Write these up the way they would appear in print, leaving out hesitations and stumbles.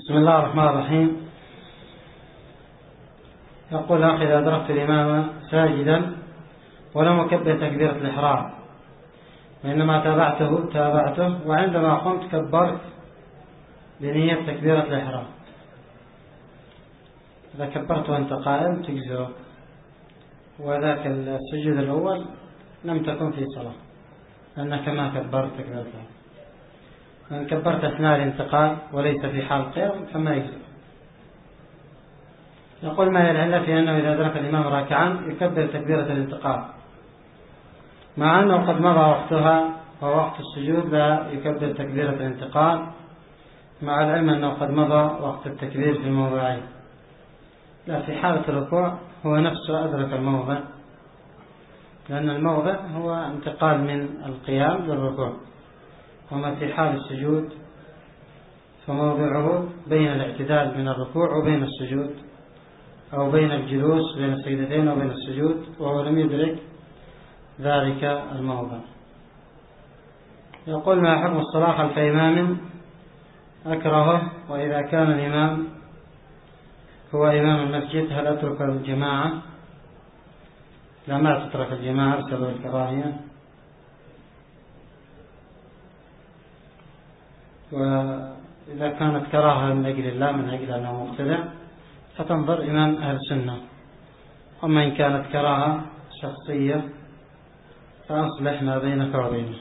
بسم الله الرحمن الرحيم. يقول أخي: إذا أدركت الإمام ساجدا ولم أكبر تكبيرة الإحرام وإنما تابعته وعندما قمت كبرت بنية تكبيرة الإحرام، إذا كبرت وأنت قائم تجزئك، وذاك السجود الأول لم تكن في صلاة لأنك ما كبرت تكبيرة الإحرام. إن كبرت أثناء الانتقال وليس في حال القيام فما يجزئ. يقول: ما هي العلة في أنه إذا أدرك الإمام راكعا يكبر تكبيرة الانتقال مع أنه قد مضى وقتها ووقت السجود لا يكبر تكبيرة الانتقال، مع العلم أنه قد مضى وقت التكبير في الموضعين؟ لا، في حالة الركوع هو نفسه أدرك الموضع، لأن الموضع هو انتقال من القيام للركوع، وما في حال السجود فموضعه بين الاعتدال من الركوع وبين السجود، أو بين الجلوس بين السجدتين وبين السجود، وهو لم يدرك ذلك الموضع. يقول: ما حكم الصلاة خلف إمام أكرهه، وإذا كان الإمام هو إمام المسجد هل أترك الجماعة؟ لا، ما تترك الجماعة بسبب الكراهية. وإذا كانت كراهة من أجل الله من أجل أنه مقتدع فتنظر إمام أهل السنة، أما إن كانت كراهة شخصية فأصلح ما بينك وبينه.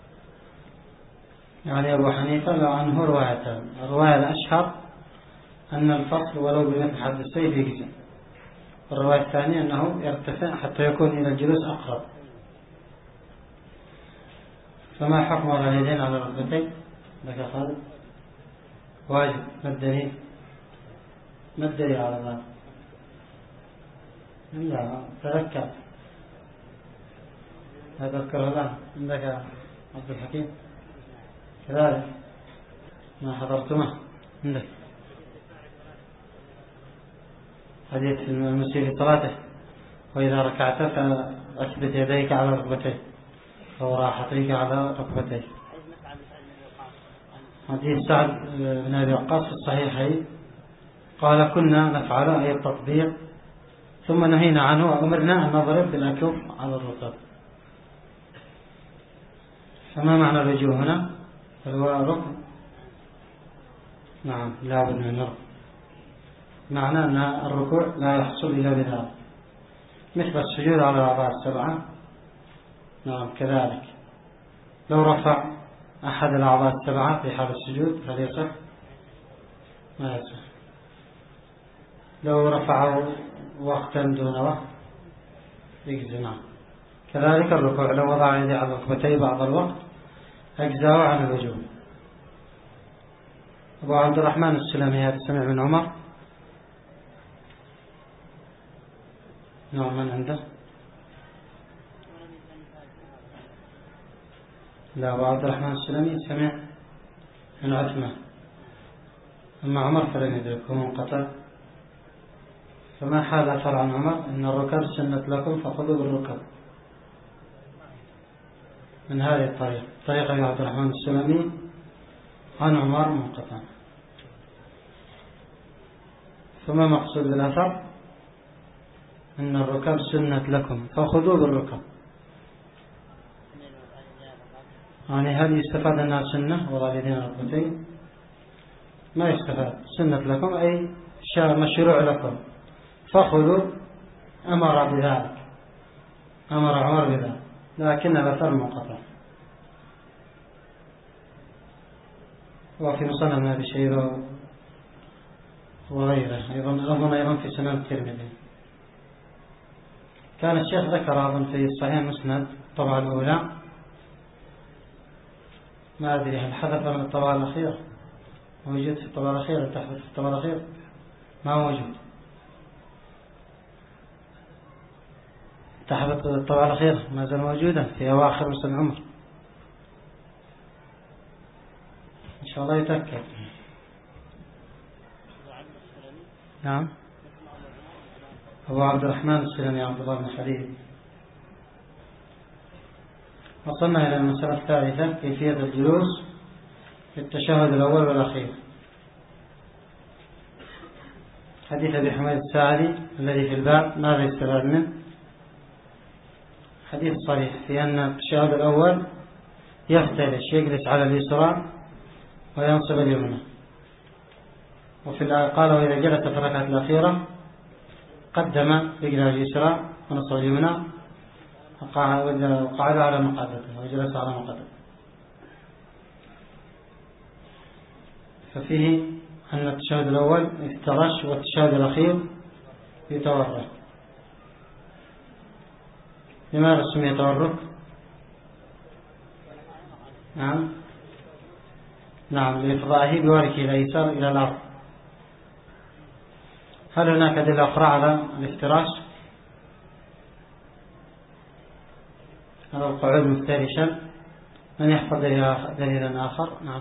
يعني أبو حنيفة لو عنه روايتان: الرواية الأشهر أن الفصل ولو بمثل حد السيف يجزي، والرواية الثانية أنه يرتفع حتى يكون إلى الجلوس أقرب. فما حكم اليدين على الركبتين؟ لك خالد واجب. ما الدليل؟ ما الدليل على ذلك؟ لا، تذكر أذكر الآن. عندك عبد الحكيم كذلك ما حضرتمه؟ عندك حديث المسيء في صلاته: وإذا ركعت فأثبت يديك على ركبتيك أو راحتيك على ركبتيك. حديث سعد بن أبي وقاص في الصحيحين قال: كنا نفعل أي التطبيق ثم نهينا عنه وأمرنا أن نضرب بالأكف على الركب. فما معنى الرجوع هنا؟ هو ركن. نعم، لا بد من الركن، معنى أن الركوع لا يحصل إلا بذلك، مثل السجود على الأعضاء السبعة. نعم كذلك، لو رفع أحد الأعضاء السبعة في حال السجود هل يصح؟ ما يصح. لو رفعه وقتا دون وقت يجزي. نعم كذلك الركوع لو وضع يديه على ركبتيه بعض الوقت أجزاه عن الوجوب. أبو عبد الرحمن السلمي هذا سمع من عمر؟ نعم، من عنده؟ لا، أبو عبد الرحمن السلمي سمع من عثمان، أما عمر فلم يدركه منقطع. فما حال أثر عن عمر إن الركب سنة لكم فخذوا بالركب من هذه الطريقة، طريقة أبو عبد الرحمن السلمي عن عمر منقطع. فما مقصود بالأثر؟ إن الركب سنة لكم فخذوا بالركب، يعني هل يستفاد أنها سنة وضع اليدين على الركبتين؟ ما يستفاد. سنة لكم أي مشروع لكم، فخذوا أمر بذلك، أمر عمر بذلك، لكن الأثر منقطع. وفي مصنف ابن أبي شيبة وغيره أيضا في سنن الترمذي. كان الشيخ ذكر أظن في صحيح مسند الطبعة الأولى، ما أدري هل حذف من الطبعة الأخيرة؟ موجود في الطبعة الأخيرة؟ تحدث في الطبعة الأخيرة؟ ما موجود. تحدث الطبعة الأخيرة ما زال موجودا في أواخر مسند عمر، إن شاء الله يتأكد. نعم، أبو عبد الرحمن السلمي عبد الله بن حبيب. وصلنا إلى المسألة الثالثة: كيفية الجلوس في التشهد الأول والأخير. حديث أبي حميد الساعدي الذي في الباب ماذا يستفاد منه؟ حديث صريح في أن التشهد الأول يفترش يجلس على اليسرى وينصب اليمنى، وفي الآية قال وإذا جلس في الركعة الأخيرة قدم رجله اليسرى ونصب اليمنى وقعد على مقعدته وجلس على مقعدته. ففيه أن التشهد الأول يفترش والتشهد الأخير يتورك. لماذا سمي يتورك؟ نعم لإفضائه بوركه الأيسر إلى الأرض. هل هناك دليل أخرى على الافتراش؟ هذا القعود مفترشا. من يحفظ دليلا آخر؟ نعم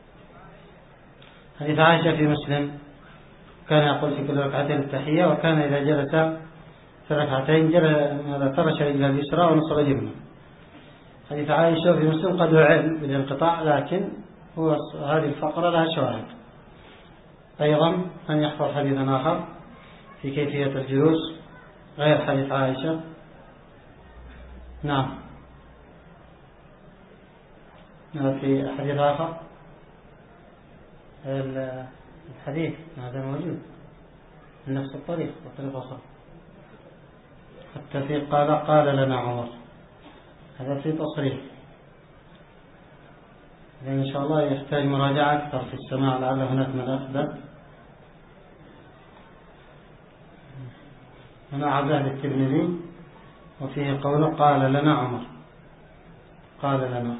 حديث عائشة في مسلم كان يقول في كل ركعتين التحية، وكان إذا جلس في ركعتين فرش رجله اليسرى ونصب اليمنى. حديث عائشة في مسلم قد علم بالانقطاع، لكن هذه الفقرة لها شواهد. أيضا من يحفظ حديثا آخر في كيفية الجلوس غير حديث عائشة؟ نعم في حديث آخر الحديث هذا موجود من نفس الطريق وطريق آخر، حتى في قال لنا عمر، هذا في تصريح. إن شاء الله يحتاج مراجعة أكثر في السماع، لعل هناك من أثبت. هنا عزاه الترمذي وفيه قوله قال لنا عمر، قال لنا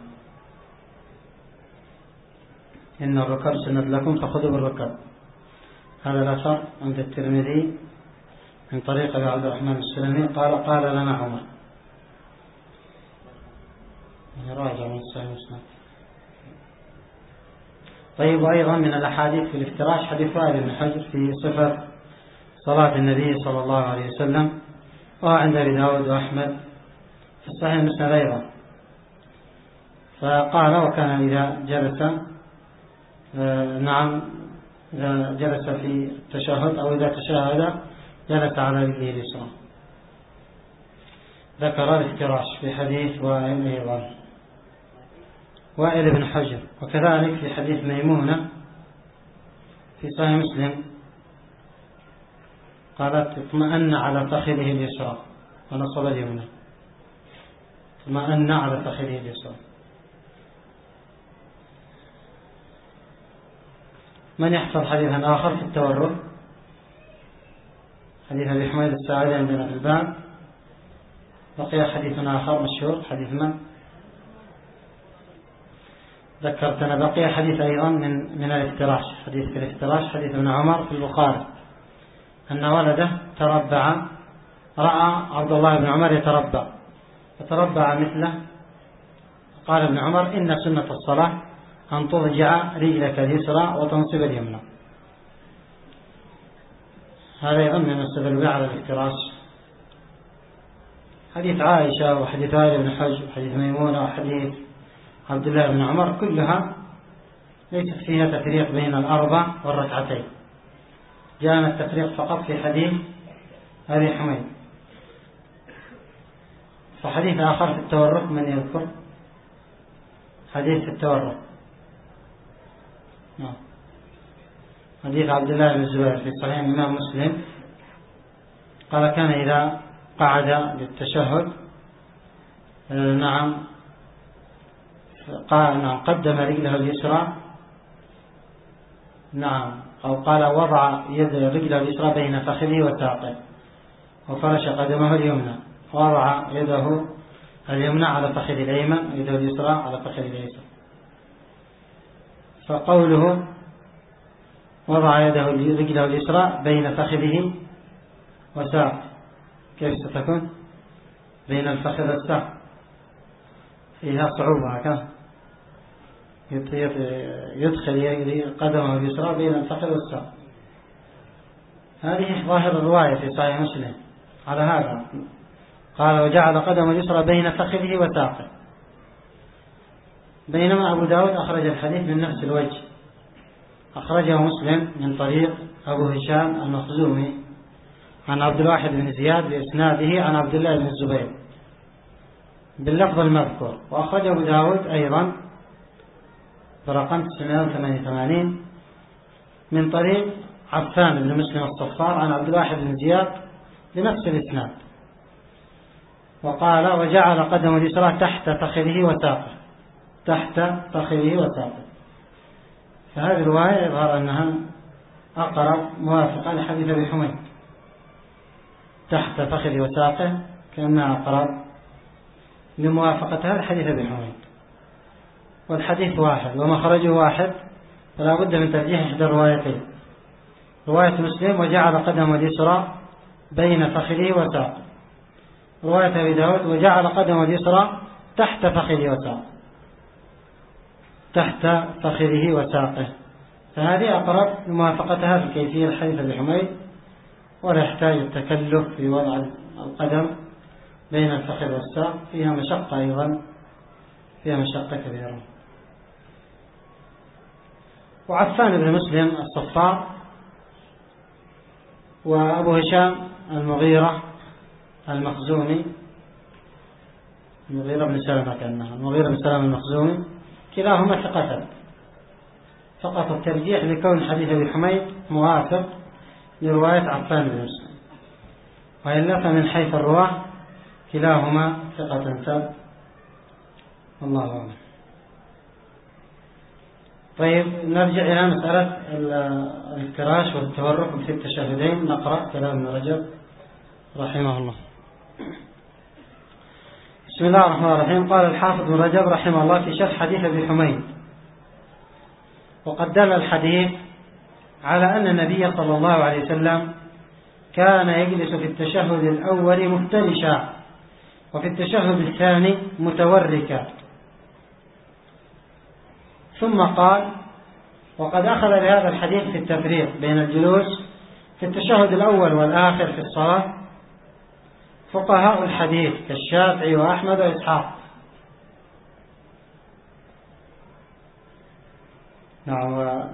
إن الركب سنة لكم فخذوا بالركب. هذا الأثر عند الترمذي من طريق أبي عبد الرحمن السلمي قال لنا عمر. راجع من الصحيح مسلم. طيب أيضا من الأحاديث في الافتراش حديث وائل بن حجر في صفة صلاة النبي صلى الله عليه وسلم، وعند أبي داود وأحمد في الصحيح مسلم أيضا. فقال وكان إذا جلس إذا جلس في التشهد أو إذا تشهد جلس على رجله اليسرى. ذكر الافتراش في حديث وائل أيضا، وائل بن حجر. وكذلك في حديث ميمونة في صحيح مسلم قالت اطمأن على فخذه اليسرى ونصب اليمنى، اطمأن على فخذه اليسرى. من يحفظ حديثا آخر في التورك؟ حديث أبي حميد الساعدي عندنا في الباب. بقي حديث آخر مشهور، حديث من ذكرتنا؟ بقي حديث أيضا من الافتراش، حديث في الافتراش حديث ابن عمر في البخاري أن ولده تربع، رأى عبد الله بن عمر يتربع فتربع مثله. قال ابن عمر إن سنة الصلاة أن تضجع رجلك اليسرى وتنصب اليمنى. هذا أيضا من استدل على الافتراش. حديث عائشة وحديث وائل بن حجر وحديث ميمونة وحديث عبد الله بن عمر كلها ليست فيها تفريق بين الأربع والركعتين، جاءنا التفريق فقط في حديث أبي حميد. فحديث آخر في التورك من يذكر حديث في التورك؟ حديث عبد الله بن الزبير في صحيح الإمام مسلم قال كان إذا قعد للتشهد قدم رجله اليسرى، أو قال وضع يد رجله اليسرى بين فخذه وساقه وفرش قدمه اليمنى، وضع يده اليمنى على فخذ الأيمن ويده اليسرى على فخذ الأيسر. فقوله وضع يده رجله اليسرى بين فخذه وساق، كيف ستكون بين الفخذ والساق؟ فيها صعوبة هكذا، يدخل قدمه اليسرى بين الفخذ والساق. هذه ظاهر الرواية في صحيح مسلم على هذا. قال وجعل قدمه اليسرى بين فخذه وساقه، بينما أبو داود أخرج الحديث من نفس الوجه أخرجه مسلم من طريق أبو هشام المخزومي عن عبد الواحد بن زياد بإسناده عن عبد الله بن الزبير باللفظ المذكور. وأخرجه أبو داود أيضا برقم 988 من طريق عفان بن مسلم الصفار عن عبد الواحد بن زياد بنفس الإسناد. وقال: وجعل قدمه اليسرى تحت فخذه وساقه، تحت فخذه وساقه. فهذه الرواية يظهر أنها أقرب موافقة لحديث أبي حميد، تحت فخذه وساقه، كأنها أقرب لموافقتها لحديث أبي حميد. والحديث واحد ومخرجه واحد، فلا بد من ترجيح إحدى الروايتين. رواية مسلم: وجعل قدمه اليسرى بين فخذه وساقه. رواية أبي داود: وجعل قدمه اليسرى تحت فخذه وساقه، تحت فخذه وساقه. فهذه أقرب لموافقتها في كيفية الحديث أبي حميد، ولا يحتاج التكلف في وضع القدم بين الفخذ والساق، فيها مشقة أيضا، فيها مشقة كبيرة. وعفان بن مسلم الصفار وأبو هشام المغيرة المخزومي، المغيرة بن سلمة كأنها المغيرة بن سلمة المخزومي، كلاهما ثقتان، فقط الترجيح لكون حديث أبي حميد موافق لرواية عفان بن مسلم، وإلا فمن حيث الرواه كلاهما ثقة ثبت، والله أعلم. طيب، نرجع إلى مسألة الافتراش والتورك في التشهدين. نقرأ كلام ابن رجب رحمه الله. بسم الله الرحمن الرحيم. قال الحافظ ابن رجب رحمه الله في شرح حديث أبي حميد: وقد دل الحديث على أن النبي صلى الله عليه وسلم كان يجلس في التشهد الأول مفترشا، وفي التشهد الثاني متوركا. ثم قال: وقد أخذ بهذا الحديث في التفريق بين الجلوس في التشهد الأول والآخر في الصلاة فقهاء الحديث كالشافعي وأحمد وإسحاق. نعم،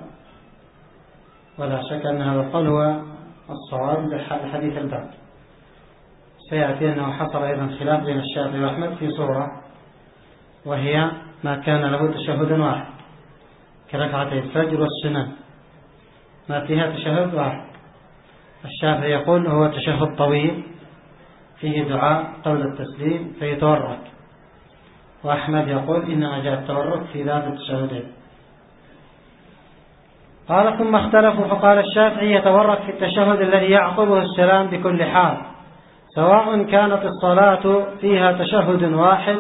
ولا شك أن هذا القول هو الصواب لحديث الباب. سيأتي أنه حصل أيضا خلاف بين الشافعي وأحمد في صورة، وهي ما كان له تشهد واحد كركعتي الفجر والسنن، ما فيها تشهد واحد. الشافعي يقول هو تشهد طويل فيه دعاء قبل التسليم فيتورك، وأحمد يقول إنما جاء التورك في ذات التشهدين. قال: ثم اختلفوا فقال الشافعي: يتورك في التشهد الذي يعقبه السلام بكل حال، سواء كانت الصلاة فيها تشهد واحد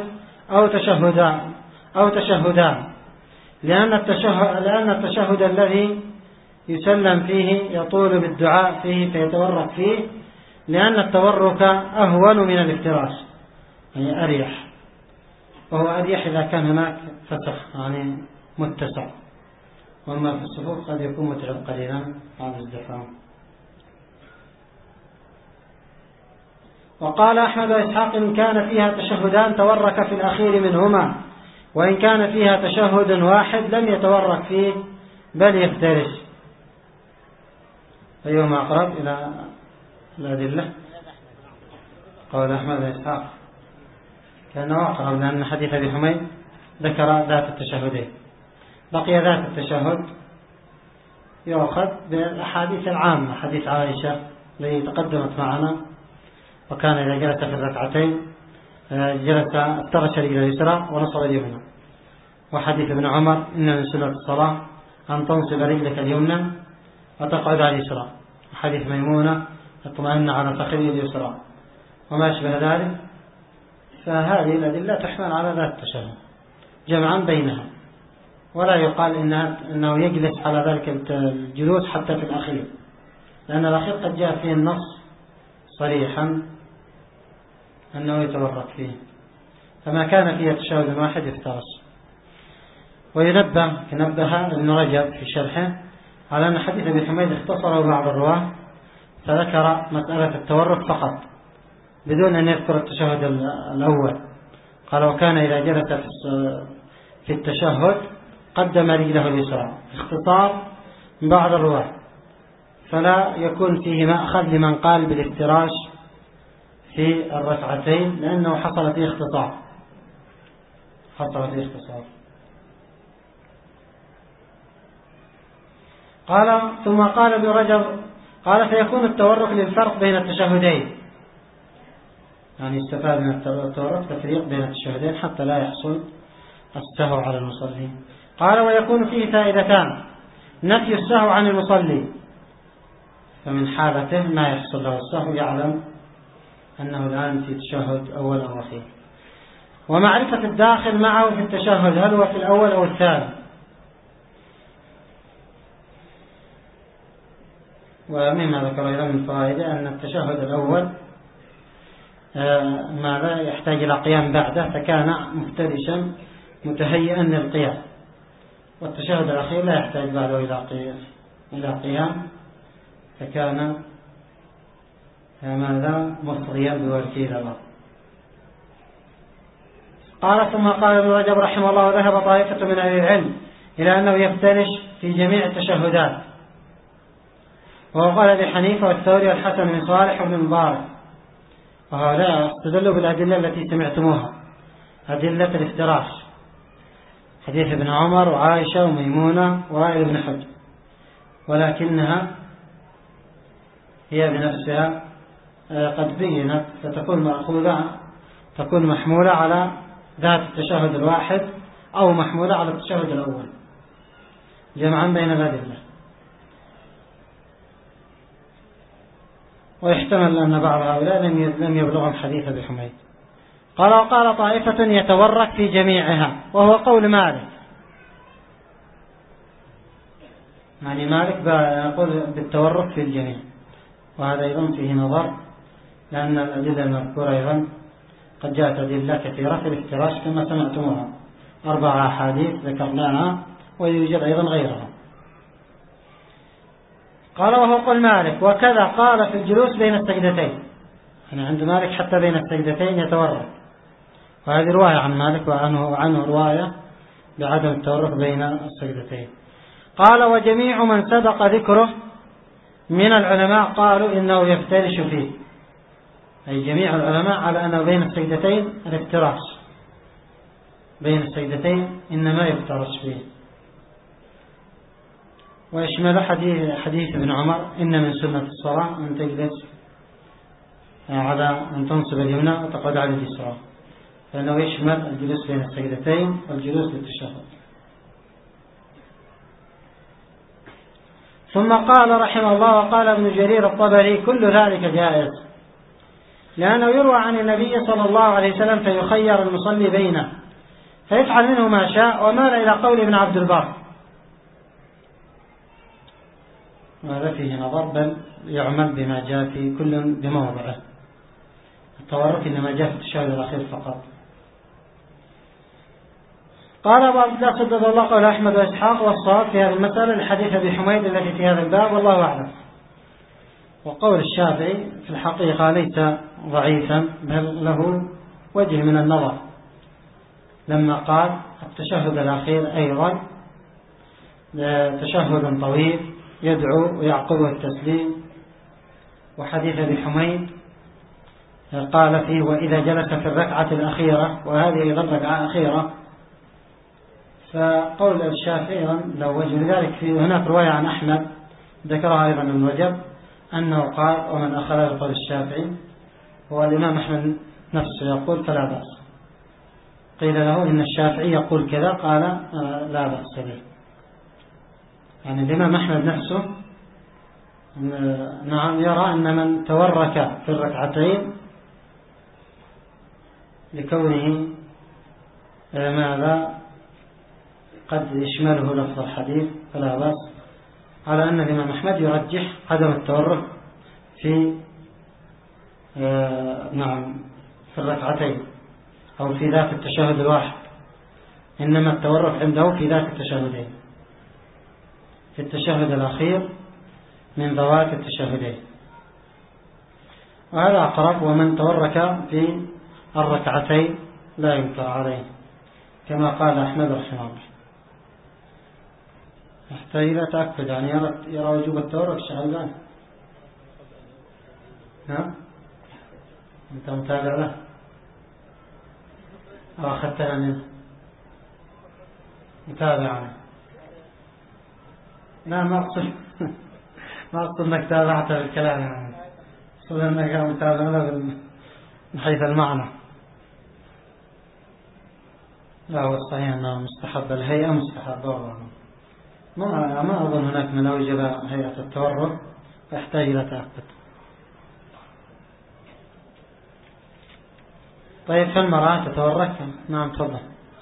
أو تشهدان، لأن التشهد الذي يسلم فيه يطول بالدعاء فيه فيتورك فيه، لأن التورك أهون من الافتراش، يعني أريح، وهو أريح إذا كان هناك فسخ يعني متسع، وأما في الصفوف قد يكون متعب قليلا بعد الزحام. وقال أحمد وإسحاق: إن كان فيها تشهدان تورك في الأخير منهما، وإن كان فيها تشهد واحد لم يتورك فيه بل يفترش. أيهما أقرب إلى الأدلة؟ قول أحمد وإسحاق كأنه أقرب، لأن حديث أبي حميد ذكر ذات التشهدين. بقي ذات التشهد يؤخذ بالأحاديث العامة، حديث عائشة التي تقدمت معنا: وكان إذا جلس في الركعتين جلس افترش رجل اليسرى ونصب اليمنى. وحديث ابن عمر: إن من سنة الصلاة أن تنصب رجلك اليمنى وتقعد على اليسرى. وحديث ميمونة: اطمئن على فخذه اليسرى، وما أشبه ذلك. فهذه الأدلة تحمل على ذات التشهد جمعا بينها، ولا يقال إنه يجلس على ذلك الجلوس حتى في الأخير، لأن الأخير قد جاء فيه النص صريحا أنه يتورك فيه، فما كان فيه تشهد واحد يفترس. نبه ابن رجب في شرحه على أن حديث ابن حميد اختصره بعض الرواه، فذكر مسألة التورك فقط بدون أن يذكر التشهد الأول. قال: وكان إذا جلس في التشهد قدم رجله اليسرى. اختصار من بعض الرواة، فلا يكون فيه مأخذ لمن قال بالافتراش في الركعتين، لأنه حصل فيه اختصار. قال ثم قال ابن رجب قال فيكون التورك للفرق بين التشهدين، يعني استفاد من التورك تفريق بين التشهدين حتى لا يحصل السهو على المصلي. قال ويكون فيه فائدتان: نفي السهو عن المصلي، فمن حالته ما يحصل له السهو يعلم أنه الآن في تشهد أول أو أخير، ومعرفة الداخل معه في التشهد هل هو في الأول أو الثاني. ومما ذكر أيضا من فائدة أن التشهد الأول ماذا يحتاج إلى قيام بعده، فكان مفترشا متهيئا للقيام، والتشهد الأخير لا يحتاج بعده إلى قيام، فكان ماذا مصغيا بوركه إلى الله. قال ثم قال ابن رجب رحمه الله ذهب طائفة من أهل العلم إلى أنه يفترش في جميع التشهدات، وهو قال أبي حنيفة والثوري والحسن بن صالح وابن مبارك، وهؤلاء استدلوا بالأدلة التي سمعتموها، أدلة الافتراش، حديث ابن عمر وعائشة وميمونة ووائل بن حجر، ولكنها هي بنفسها قد بينت، فتكون مأخوذة تكون محمولة على ذات التشهد الواحد أو محمولة على التشهد الأول، جمعا بين الأدلة. ويحتمل أن بعض هؤلاء لم يبلغهم حديث أبي حميد. قال وقال طائفة يتورك في جميعها، وهو قول مالك، يعني مالك يقول بالتورك في الجميع، وهذا أيضا فيه نظر، لأن الأدلة المذكورة أيضا قد جاءت أدلة كثيرة في الافتراش كما سمعتموها، 4 أحاديث ذكرناها ويوجد أيضا غيرها. قال وهو قول مالك، وكذا قال في الجلوس بين السجدتين، يعني عند مالك حتى بين السجدتين يتورك، وهذه رواية عن مالك وعنه رواية بعدم التورك بين السجدتين. قال وجميع من سبق ذكره من العلماء قالوا إنه يفترش فيه، أي جميع العلماء على أنه بين السجدتين الافتراش، بين السجدتين إنما يفترش فيه، ويشمل حديث ابن عمر إن من سنة الصلاة أن تجلس على أن تنصب اليمنى وتقعد على اليسرى، فإنه يشمل الجلوس بين السجدتين والجلوس للتشهد. ثم قال رحمه الله وقال ابن جرير الطبري كل ذلك جائز، لأنه يروى عن النبي صلى الله عليه وسلم فيخير المصلي بينه فيفعل منه ما شاء، ومال إلى قول ابن عبد البر، وهذا فيه نظر، بل يعمل بما جاء في كل بموضعه، التورك إنما جاء في التشهد الأخير فقط. قال أبو عبد الله صدق الله قال أحمد وإسحاق والصواب في هذه المسألة لحديث أبي حميد التي في هذا الباب، والله أعلم. وقول الشافعي في الحقيقة ليس ضعيفا، بل له وجه من النظر، لما قال التشهد الأخير أيضا تشهد طويل يدعو ويعقبه التسليم، وحديث أبي حميد قال فيه وإذا جلس في الركعة الأخيرة، وهذه أيضا ركعة أخيرة، فقول الشافعي لو وجه لذلك. في هناك رواية عن أحمد ذكرها أيضا ابن رجب أنه قال ومن أخذ بقول الشافعي، هو الإمام أحمد نفسه يقول فلا بأس، قيل له إن الشافعي يقول كذا قال لا بأس به، يعني الإمام أحمد نفسه نعم يرى أن من تورك في الركعتين لكونه ماذا قد يشمله لفظ الحديث فلا بأس، على أن الإمام أحمد يرجح عدم التورك في في الركعتين أو في ذات التشهد الواحد، إنما التورك عنده في ذات التشهدين، في التشهد الأخير من ذوات التشهدين، وهذا أقرب. ومن تورك في الركعتين لا ينكر عليه كما قال أحمد رحمه الله، يحتاج إلى تأكد، يعني يرى وجوب التورك الشعبان. نعم، أنت متابع له أو أخذتها منه؟ متابع. لا، ما أقصد ما أقصد أنك تابعته بالكلام، يعني أقصد أنك متابع له من حيث المعنى. لا، هو الصحيح أنه مستحب، الهيئة مستحبة. ما أظن هناك من أوجب هيئة التورك يحتاج إلى تأكد. طيب، في المرأة تتورك؟ نعم، تفضل.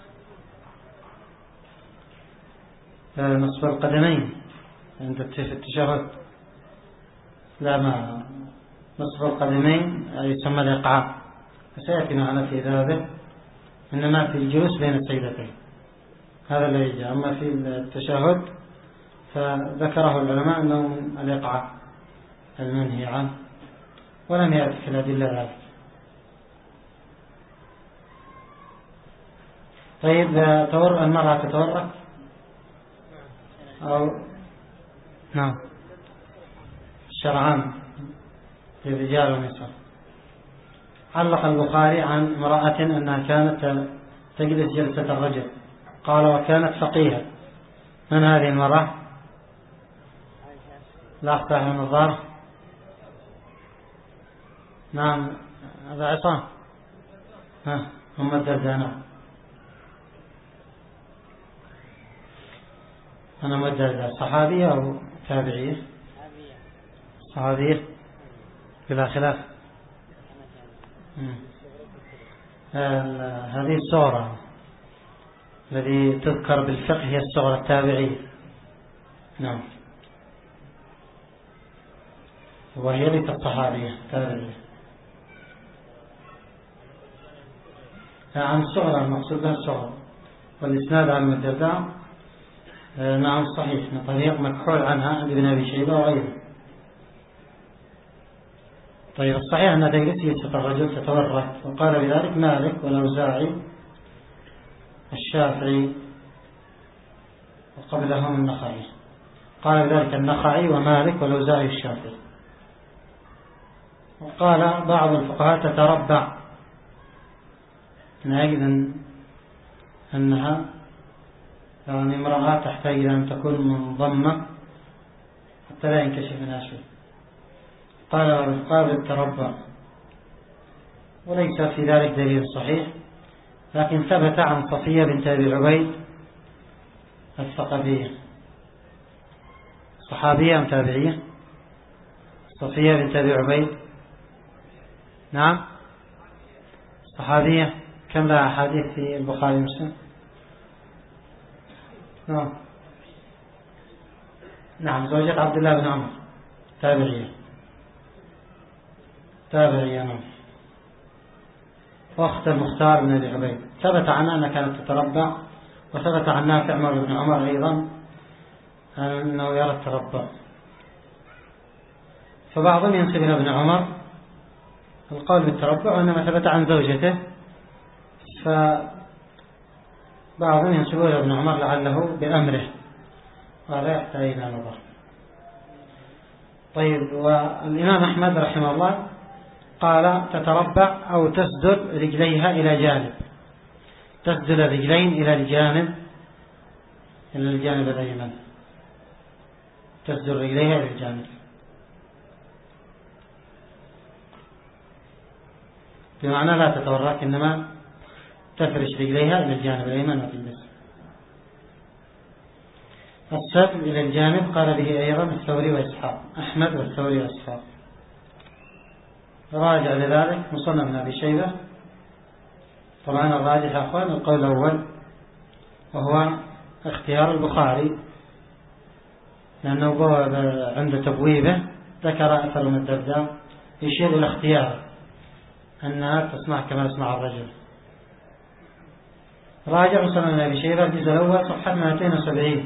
نصف القدمين عند التشهد. لا، ما نصف القدمين يسمى الإقعاء، سيأتي معنا في ذلك، إنما في الجلوس بين السيدتين هذا الذي يجي. أما في التشهد فذكره العلماء أنه من الإقعاء المنهي عنه، ولم يأتي في الأدلة ذلك. طيب، المرأة تتورك أو نعم الشرعان للرجال والنساء. علق البخاري عن امرأة أنها كانت تجلس جلسة الرجل، قال وكانت فقيهة. من هذه المرأة؟ لا، أفتح النظار. نعم، هذا عصام. أم الدرداء. أنا مدرسة صحابية أو تابعية؟ صحابية بلا خلاف. هذه الصورة الذي تذكر بالفقه هي الصورة التابعية. نعم، وهي ليست الصحابية تابعية. عن الصغرى، المقصود بها الصغرى، والإسناد عن المدرداء. نعم، صحيح، من طريق مكحول عنها عند ابن أبي شيبة وغيره. طيب، الصحيح أن تجلس الرجل تتورك، وقال بذلك مالك والأوزاعي الشافعي وقبلهم النخعي. قال بذلك النخعي ومالك والأوزاعي الشافعي. وقال بعض الفقهاء تتربع، نجد أنها يعني امرأة تحتاج إلى أن تكون منضمة حتى لا ينكشف منها شيء. قال التربع، وليس في ذلك دليل صحيح، لكن ثبت عن صفية بنت أبي عبيد الثقفية. صحابية أم تابعية؟ صفية بنت أبي عبيد. نعم، صحابية. كم لها أحاديث في البخاري ومسلم؟ نعم، زوجة عبد الله بن عمر، تابعية. نعم، وأخت المختار بن أبي عبيد. ثبت عنها أنها كانت تتربع، وثبت عن نافع مولى بن عمر أيضا أنه يرى التربع. فبعضهم ينسب إلى ابن عمر القول بالتربع، وإنما ثبت عن زوجته، فبعضهم ينسب إلى ابن عمر لعله بأمره، ولا يحتاج إلى نظر. طيب، والإمام أحمد رحمه الله قال تتربع أو تسدل رجليها إلى جانب، تسدل الرجلين إلى الجانب الأيمن، تسدل رجليها إلى الجانب، بمعنى لا تتورك، إنما تفرش رجليها إلى الجانب الأيمن وتجلس. السدل إلى الجانب قال به أيضا الثوري وإسحاق، أحمد والثوري وإسحاق. راجع لذلك مصنف ابن أبي شيبة. طبعا الراجح يا أخوان القول الأول، وهو اختيار البخاري، لأنه عند تبويبه ذكر أثر من الدرداء يشير إلى اختيار أنها تصنع كما يصنع الرجل. راجع مصنف ابن أبي شيبة الجزء الأول صفحة 270.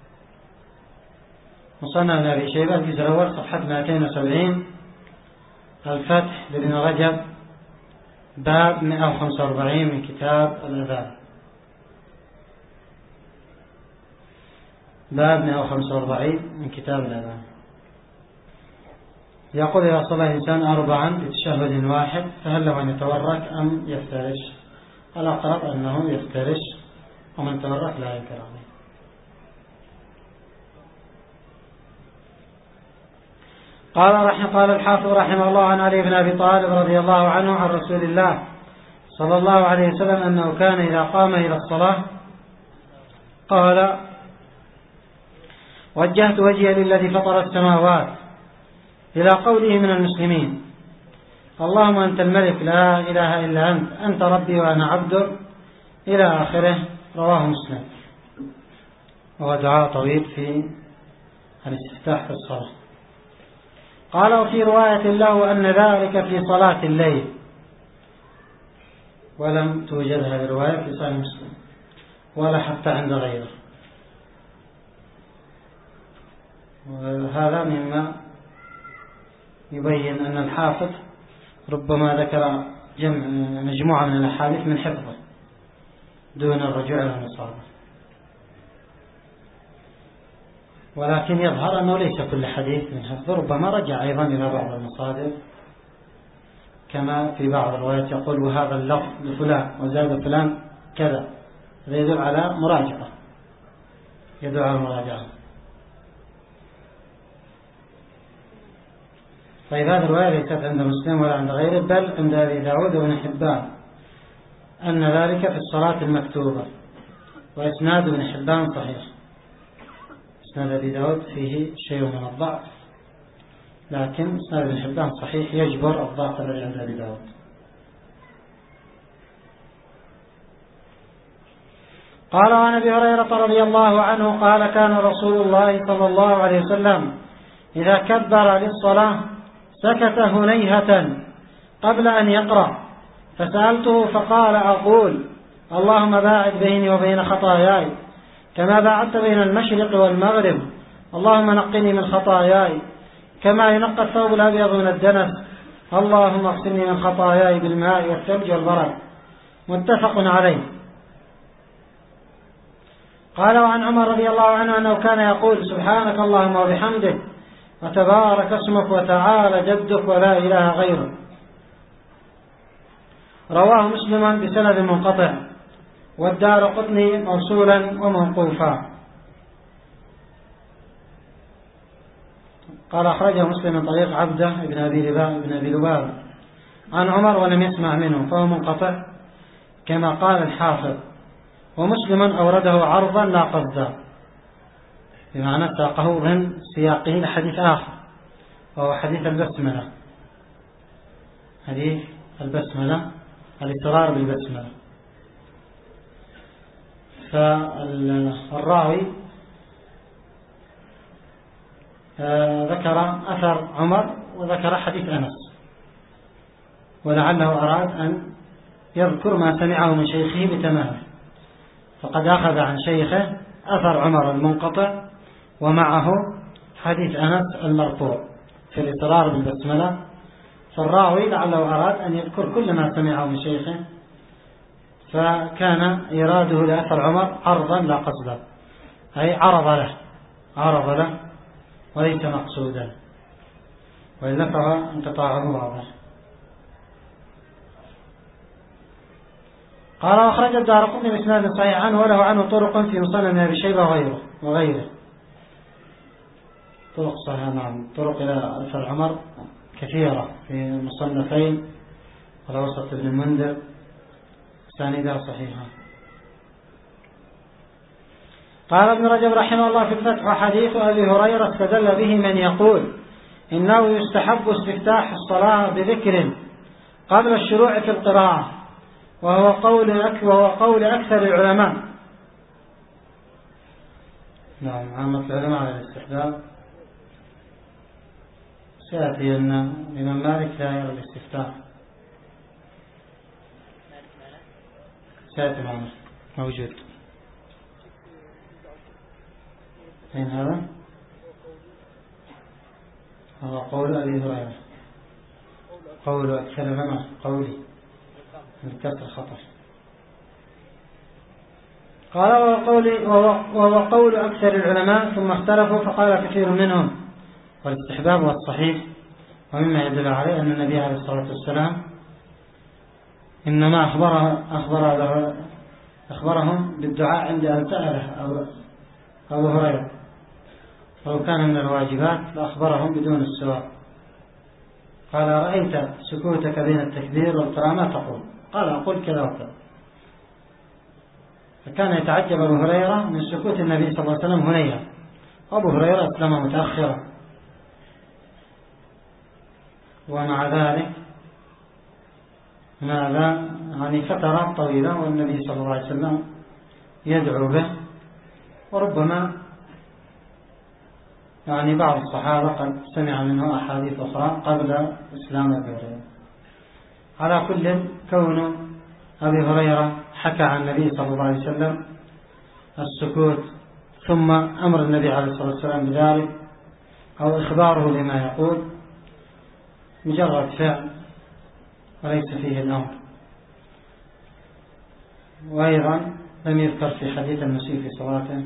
مصنف ابن أبي شيبة الجزء الأول صفحة 270. الفتح لابن رجب باب 145 من كتاب الأذان. باب 145 من كتاب الأذان. يقول: إذا صلى الإنسان 4 بتشهد واحد فهل له أن يتورك أم يفترش؟ الأقرب أنه يفترش، ومن تورك لا ينكر عليه. قال الحافظ رحمه الله عن علي بن أبي طالب رضي الله عنه عن رسول الله صلى الله عليه وسلم أنه كان إذا قام إلى الصلاة قال: وجهت وجهي للذي فطر السماوات، إلى قوله من المسلمين: اللهم أنت الملك لا إله إلا أنت ربي وأنا عبدك، إلى آخره. رواه مسلم. وهو دعاء طويل في الاستفتاح في الصلاة. قال: وفي رواية له أن ذلك في صلاة الليل، ولم توجد هذه الرواية في صحيح مسلم ولا حتى عند غيره. وهذا مما يبين أن الحافظ ربما ذكر مجموعة من الأحاديث من حفظه دون الرجوع إلى المصادر، ولكن يظهر أنه ليس كل حديث من حفظه، ربما رجع أيضا إلى بعض المصادر، كما في بعض الروايات يقول: وهذا اللفظ لفلان وزاد فلان كذا. هذا يدل على مراجعة. طيب، هذه الرواية ليست عند مسلم ولا عند غيره، بل عند أبي داود وابن حبان، أن ذلك في الصلاة المكتوبة. وإسناد ابن حبان صحيح. إسناد أبي داود فيه شيء من الضعف، لكن إسناد ابن حبان صحيح يجبر الضعف الذي عند أبي داود. قال: عن أبي هريرة رضي الله عنه قال: كان رسول الله صلى الله عليه وسلم إذا كبر للصلاة سكت هنيهة قبل أن يقرأ، فسألته فقال: أقول: اللهم باعد بيني وبين خطاياي كما باعدت بين المشرق والمغرب، اللهم نقني من خطاياي كما ينقى الثوب الأبيض من الدنس، اللهم اغسلني من خطاياي بالماء والثلج والبرد. متفق عليه. قال: وعن عمر رضي الله عنه أنه كان يقول: سبحانك اللهم وبحمدك وتبارك اسمك وتعالى جدك ولا إله غيرك. رواه مسلم بسند منقطع، والدارقطني موصولا وموقوفا. قال: أخرجه مسلم من طريق عبده بن أبي لباب عن عمر ولم يسمع منه، فهو منقطع كما قال الحافظ. ومسلم أورده عرضا لا قصدا، بمعنى ساقه ضمن سياقه لحديث آخر، وهو حديث البسملة، الإصرار بالبسملة. فالراوي ذكر أثر عمر وذكر حديث أنس، ولعله أراد أن يذكر ما سمعه من شيخه بتمامه، فقد أخذ عن شيخه أثر عمر المنقطع ومعه حديث أنس المرفوع في الإصرار بالبسملة. فالراوي لعله أراد أن يذكر كل ما سمعه من شيخه، فكان إراده لأثر عمر عرضا لا قصدا، أي عرض له وليس مقصودا، وإلا فهو انقطاعه واضح. قال: وأخرج الدارقطني بإسناد صحيح عنه وله عنه طرق في مسند أبي شيبة وغيره طرق صحيحة. نعم، طرق إلى أثر عمر كثيرة في المصنفين والأوسط ابن المنذر، ساندها صحيحة. قال ابن رجب رحمه الله في الفتح: وحديث أبي هريرة استدل به من يقول إنه يستحب استفتاح الصلاة بذكر قبل الشروع في القراءة، وهو قول أكثر العلماء. نعم، عامة العلماء على الاستحباب. سيأتي أن الإمام مالك لا يرى الاستفتاح، سيأتي معنا موجود. أين هذا؟ هو قول أبي هريرة، قول أكثر العلماء، قولي من كسر الخطأ. قال وهو قول أكثر العلماء، ثم اختلفوا فقال كثير منهم والاستحباب والصحيح. ومما يدل عليه أن النبي عليه الصلاة والسلام إنما أخبرهم بالدعاء عند أن سأله أبو هريرة، ولو كان من الواجبات لأخبرهم بدون السؤال. قال رأيت سكوتك بين التكبير والقراءة ما تقول؟ قال أقول كذا وكذا. فكان يتعجب أبو هريرة من سكوت النبي صلى الله عليه وسلم هنيئا، وأبو هريرة أسلم متأخرا، ومع ذلك ماذا يعني فترات طويلة والنبي صلى الله عليه وسلم يدعو به. وربما يعني بعض الصحابة قد سمع منه أحاديث أخرى قبل إسلام أبي هريرة. على كل، كون أبي هريرة حكى عن النبي صلى الله عليه وسلم السكوت ثم أمر النبي عليه الصلاة والسلام بذلك أو إخباره لما يقول مجرد فعل وليس فيه الأمر. وأيضا لم يذكر في حديث المسيء في صلاته.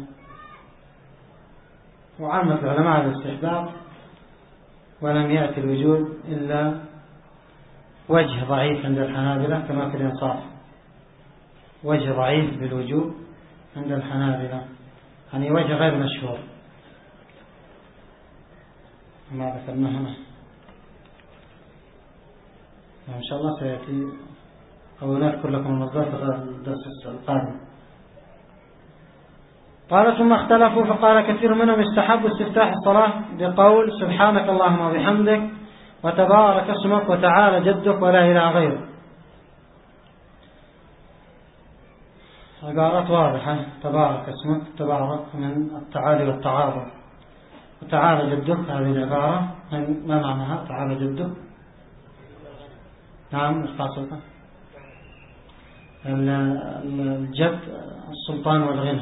وعامة العلماء على الاستحباب، ولم يأتي الوجوب إلا وجه ضعيف عند الحنابلة كما في الإنصاف، وجه ضعيف بالوجوب عند الحنابلة، يعني وجه غير مشهور ما ذكرناه هنا. إن شاء الله سيأتي أو نذكر لكم المصدر في الدرس القادم. قال ثم اختلفوا فقال كثير منهم استحب استفتاح الصلاة بقول سبحانك اللهم وبحمدك وتبارك اسمك وتعالى جدك ولا إله غيرك. عبارات واضحة، تبارك اسمك، تبارك من التعالي والتعاظم، وتعالى جدك هذه العبارة ما معناها تعالى جدك؟ نعم الفاصلة الجد السلطان والغنى.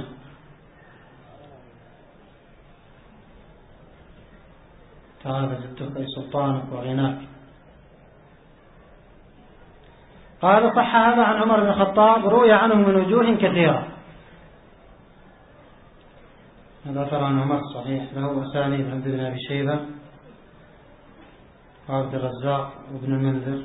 تعالى جدك أي سلطانك وغناك. قال صح هذا عن عمر بن الخطاب، روي عنه من وجوه كثيرة. هذا أثر عن عمر صحيح، له أسانيد عند ابن أبي شيبة وعبد الرزاق وابن المنذر.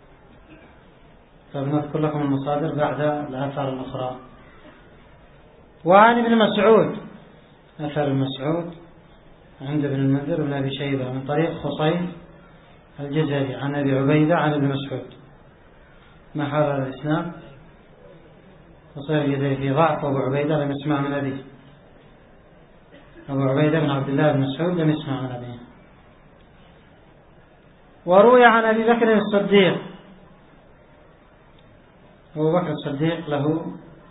فبنذكر لكم المصادر بعد الآثار الأخرى. وعن ابن مسعود، أثر المسعود عند ابن المنذر وابن أبي شيبة من طريق خصيف الجزري عن أبي عبيدة عن ابن مسعود. ما حال هذا الإسناد؟ خصيف الجزري في ضعف، وأبو عبيدة لم يسمع من أبيه. أبو عبيدة بن عبد الله بن مسعود لم يسمع من أبيه. وروي عن أبي بكر الصديق. أبو بكر الصديق له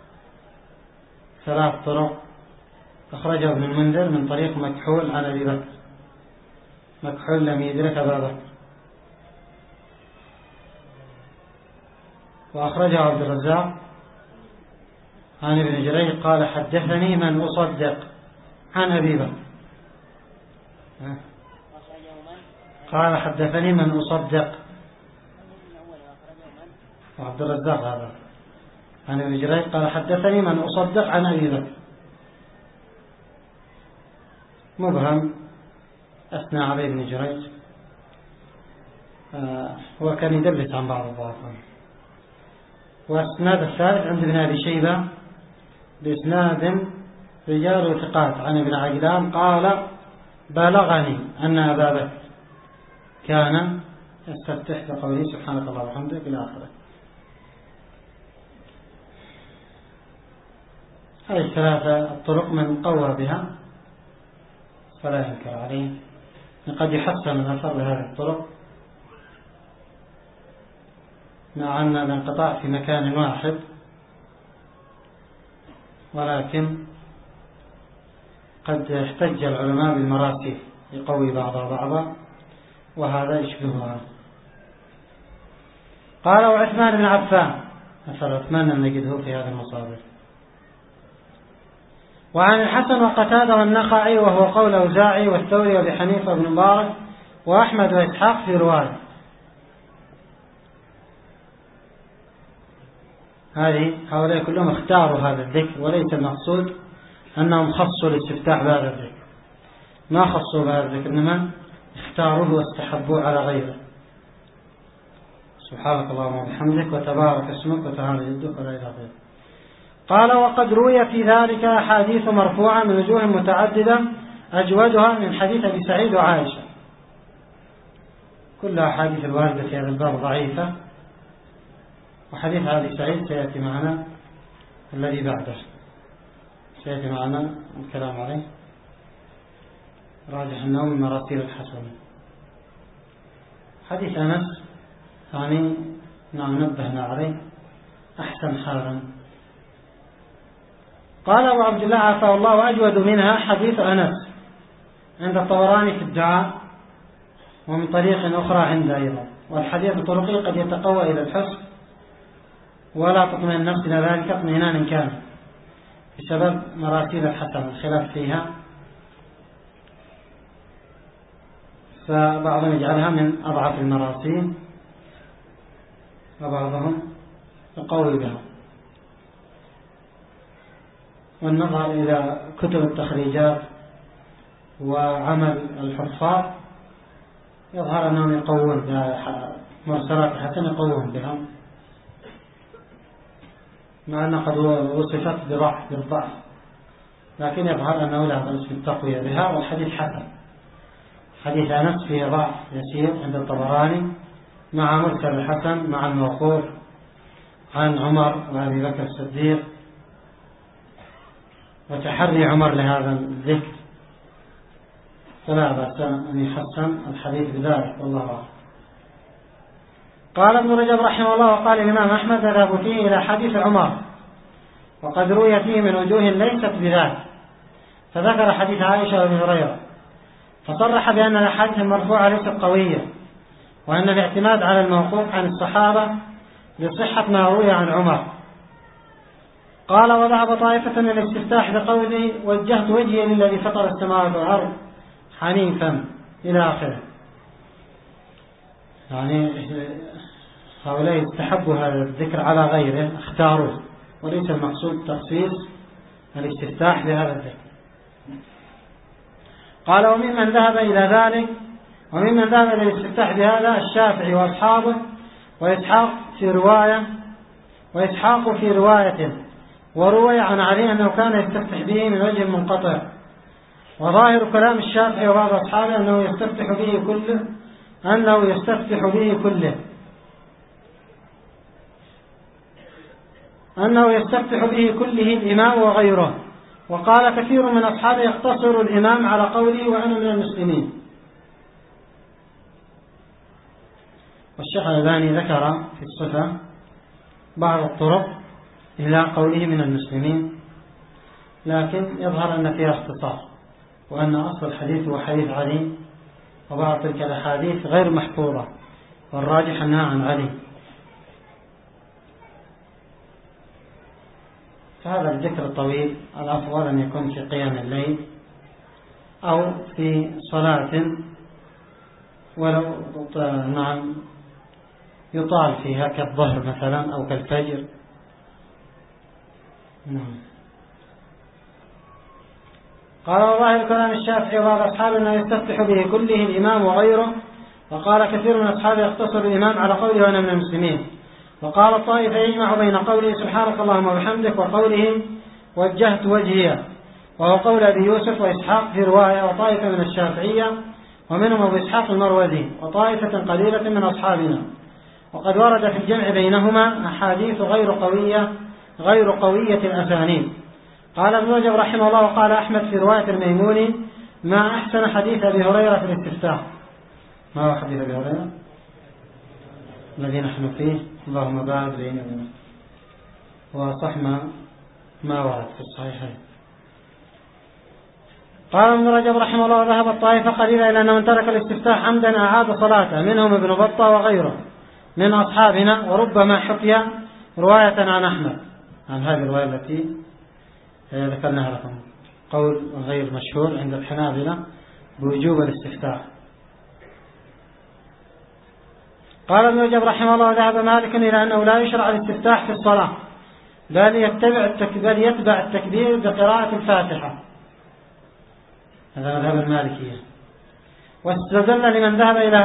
3 طرق، أخرجه ابن المنذر من طريق مكحول عن أبي بكر. مكحول لم يدرك أبا بكر. وأخرجه عبد الرزاق عن ابن جريج قال حدثني من أصدق عن أبي بكر. قال حدثني من أصدق، وعبد الرزاق هذا عن ابن جريج قال حدثني من أصدق عن أبي بكر. مبهم أثنى عليه ابن جريج، هو كان يدلس عن بعض الضعف. واسناد الثالث عند ابن أبي شيبة بإسناد رجال ثقات عن ابن عجلان قال بلغني أن أبا بكر كان يستفتح بقوله سبحانك اللهم وبحمدك إلى آخره. هذه 3 الطرق من قوى بها فلا ينكر عليه. قد يحسن الأثر لهذه الطرق مع أن الانقطاع في مكان واحد، ولكن قد احتج العلماء بالمراسيل يقوي بعضها بعضا، وهذا يشبهها. قال وعثمان بن عفان، أثر عثمان لم نجده في هذه المصادر. وعن الحسن وقتادة والنخعي وهو قول أوزاعي والثوري وابي حنيفة بن مبارك وأحمد وإسحاق في رواية. هؤلاء كلهم اختاروا هذا الذكر، وليس المقصود أنهم خصوا الاستفتاح بهذا الذكر، ما خصوا بهذا الذكر، إنما اختاروه واستحبوه على غيره. سبحانك اللهم وبحمدك وتبارك اسمك وتعالى جدك ولا إله غيرك. قال: وقد روي في ذلك أحاديث مرفوعة من وجوه متعددة أجودها من حديث أبي سعيد وعائشة. كل أحاديث الواردة في هذا الباب ضعيفة، وحديث أبي سعيد سيأتي معنا الذي بعده، سيأتي معنا الكلام عليه، راجح أنه من مراسيل الحسن. حديث أنس يعني نبهنا عليه أحسن حالا. قال أبو عبد الله عفاه الله: وأجود منها حديث أنس عند الطبراني في الدعاء، ومن طريق أخرى عند أيضا، والحديث بطرقه قد يتقوى إلى الحسن ولا تطمئن النفس إلى ذلك اطمئنان كان بسبب مراسيل الحسن الخلاف فيها، فبعضهم يجعلها من أضعف المراسيل وبعضهم يقوي بها. والنظر إلى كتب التخريجات وعمل الحفاظ يظهر أنهم يقوون بها مرسلات الحسن، يقوون بها، مع أنها قد وصفت بالضعف، لكن يظهر أنه لا بأس بالتقوية بها. والحديث حسن، حديث أنس فيه ضعف يسير عند الطبراني مع مرسل الحسن مع الموقوف عن عمر وأبي بكر الصديق، وتحري عمر لهذا الذكر، فلا بأس أن يحسن الحديث بذلك، والله أعلم. قال ابن رجب رحمه الله: وقال الإمام أحمد: ذهب فيه إلى حديث عمر، وقد روي فيه من وجوه ليست بذلك، فذكر حديث عائشة وابن هريرة، فصرح بأن الأحاديث المرفوعة ليست قوية، وأن الاعتماد على الموقوف عن الصحابة لصحة ما روي عن عمر. قال: وذهب طائفة من الاستفتاح بقوله: وجهت وجهي للذي فطر السماوات والأرض حنيفا إلى آخره. يعني هؤلاء استحبوا هذا الذكر على غيره، اختاروه، وليس المقصود تخصيص الاستفتاح بهذا الذكر. قال: وممن ذهب إلى ذلك، وممن ذهب إلى الاستفتاح بهذا الشافعي وأصحابه وإسحاق في رواية، وروي عن علي أنه كان يستفتح به من وجه منقطع. وظاهر كلام الشافعي وبعض أصحابه أنه يستفتح به كله الإمام وغيره. وقال كثير من أصحابه يقتصر الإمام على قوله: وأنا من المسلمين. والشيخ الألباني ذكر في الصفة بعض الطرق إلى قوله من المسلمين، لكن يظهر أن فيها اختصار، وأن أصل الحديث هو حديث علي، وبعض تلك الأحاديث غير محفوظة، والراجح أنها عن علي. فهذا الذكر الطويل الأفضل أن يكون في قيام الليل أو في صلاة، ولو يطال فيها كالظهر مثلا أو كالفجر. قال: وظاهر كلام الشافعي وبعض أصحابه أنه يستفتح به كله الإمام وغيره. وقال كثير من أصحابه يقتصر الإمام على قوله: وأنا من المسلمين. وقال الطائفة يجمع بين قوله: سبحانك اللهم وبحمدك، وقوله: وجهت وجهي، وهو قول أبي يوسف وإسحاق في رواية، وطائفة من الشافعية ومنهم أبو إسحاق المروزي، وطائفة قليلة من أصحابنا. وقد ورد في الجمع بينهما أحاديث غير قوية الأسانيد. قال ابن رجب رحمه الله: وقال أحمد في رواية الميموني: ما أحسن حديث أبي هريرة في الاستفتاح. ما هو حديث أبي هريرة الذي نحن فيه؟ اللهم باعد بيننا، وصح ما ورد في الصحيحين. قال ابن رجب رحمه الله: ذهب الطائفة قليلا إلى أن من ترك الاستفتاح عمدا أعاد صلاته، منهم ابن بطة وغيره من أصحابنا، وربما حكي رواية عن أحمد عن هذه الرواية التي ذكرناها لكم، قول غير مشهور عند الحنابلة بوجوب الاستفتاح. قال ابن رجب رحمه الله: ذهب مالك إلى أنه لا يشرع الاستفتاح في الصلاة، بل يتبع التكبير بقراءة الفاتحة. هذا مذهب المالكية. واستدل لمن ذهب إلى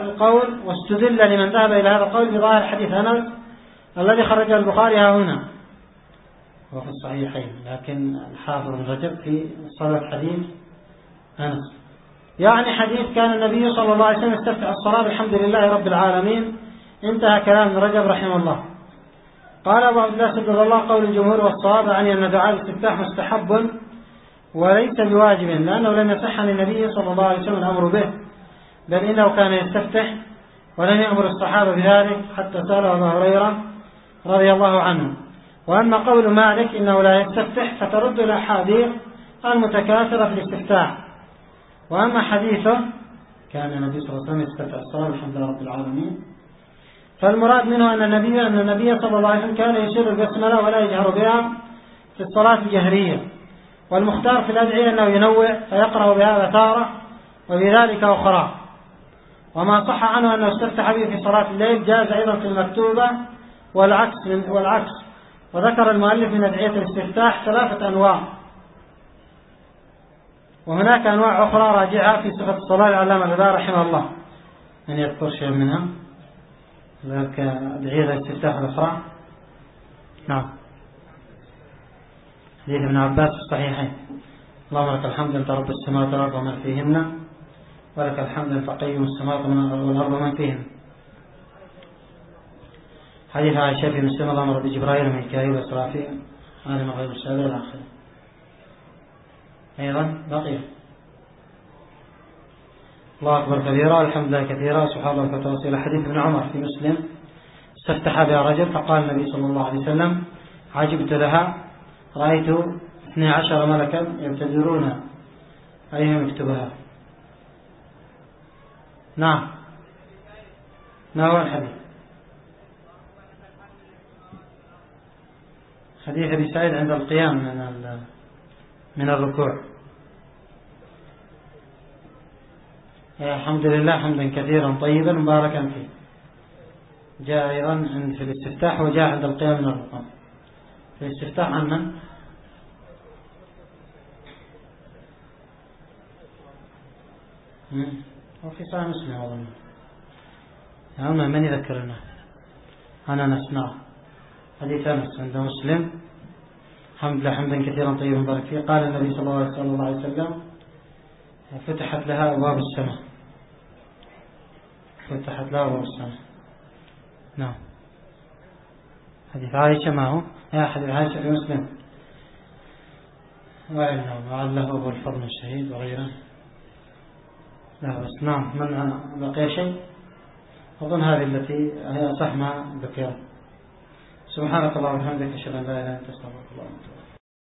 هذا القول بظاهر حديث أنس الذي خرجه البخاري هنا وفي الصحيحين، لكن الحافظ بن رجب في صدد حديث أنس، يعني حديث كان النبي صلى الله عليه وسلم استفتح الصلاة بالحمد لله رب العالمين. انتهى كلام ابن رجب رحمه الله. قال أبو عبد الله سدد الله قول الجمهور والصواب عن أن دعاء الاستفتاح مستحب وليس بواجب، لأنه لم يصح عن النبي صلى الله عليه وسلم الأمر به، بل إنه كان يستفتح ولم يأمر الصحابة بذلك حتى سأله أبو هريرة رضي الله عنه. وأما قول مالك إنه لا يستفتح فترد الأحاديث المتكاثرة في الاستفتاح. وأما حديثه كان النبي صلى الله عليه وسلم يستفتح الصلاة الحمد لله رب العالمين، فالمراد منه أن النبي صلى الله عليه وسلم كان يشير البسملة ولا يجهر بها في الصلاة الجهرية. والمختار في الأدعية أنه ينوع فيقرأ بهذا تارة وبذلك أخرى. وما صح عنه أنه استفتح به في صلاة الليل جاز أيضا في المكتوبة والعكس. وذكر المؤلف من أدعية الاستفتاح 3 أنواع، وهناك أنواع أخرى راجعة في صفة الصلاة العلامة الألباني رحمه الله أن يذكر شيء منها، ذلك أدعية الاستفتاح الأخرى. نعم، حديث ابن عباس في الصحيحين: اللهم لك الحمد أنت رب السماوات والأرض ومن فيهن، ولك الحمد أنت قيم السماوات والأرض ومن فيهن. حديث عائشة في مسلم: اللهم رب جبرائيل وميكائيل وإسرافيل عالم غيب الشهادة إلى آخره. أيضا بقي: الله أكبر كبيرا والحمد لله كثيرا سبحان الله وتعالى. حديث ابن عمر في مسلم: استفتح بها رجل فقال النبي صلى الله عليه وسلم: عجبت لها، رأيت 12 ملكا يبتدرون أيهم يكتبها. نعم، ما هو الحديث؟ حديث أبي سعيد عند القيام من الركوع: الحمد لله حمدا كثيرا طيبا مباركا فيه. جاء أيضا في الاستفتاح وجاء عند القيام من الركوع. في الاستفتاح عن من؟ وفي صحيح مسلم أظن. يعني من يذكرنا؟ أنا نسمع حديث أنس عند مسلم: الحمد لله حمدا كثيرا طيبا مبارك فيه. قال النبي صلى الله عليه وسلم: فتحت لها أبواب السماء. فتحت لها أبواب السماء. نعم. حديث عائشة ما هو؟ حديث عائشة في مسلم وعله أبو الفضل الشهيد وغيره. لا بس. نعم، من بقي شيء؟ أظن هذه التي هي صح ما ذكرت. سبحانك اللهم وبحمدك أشهد أن لا إله إلا أنت أستغفرك.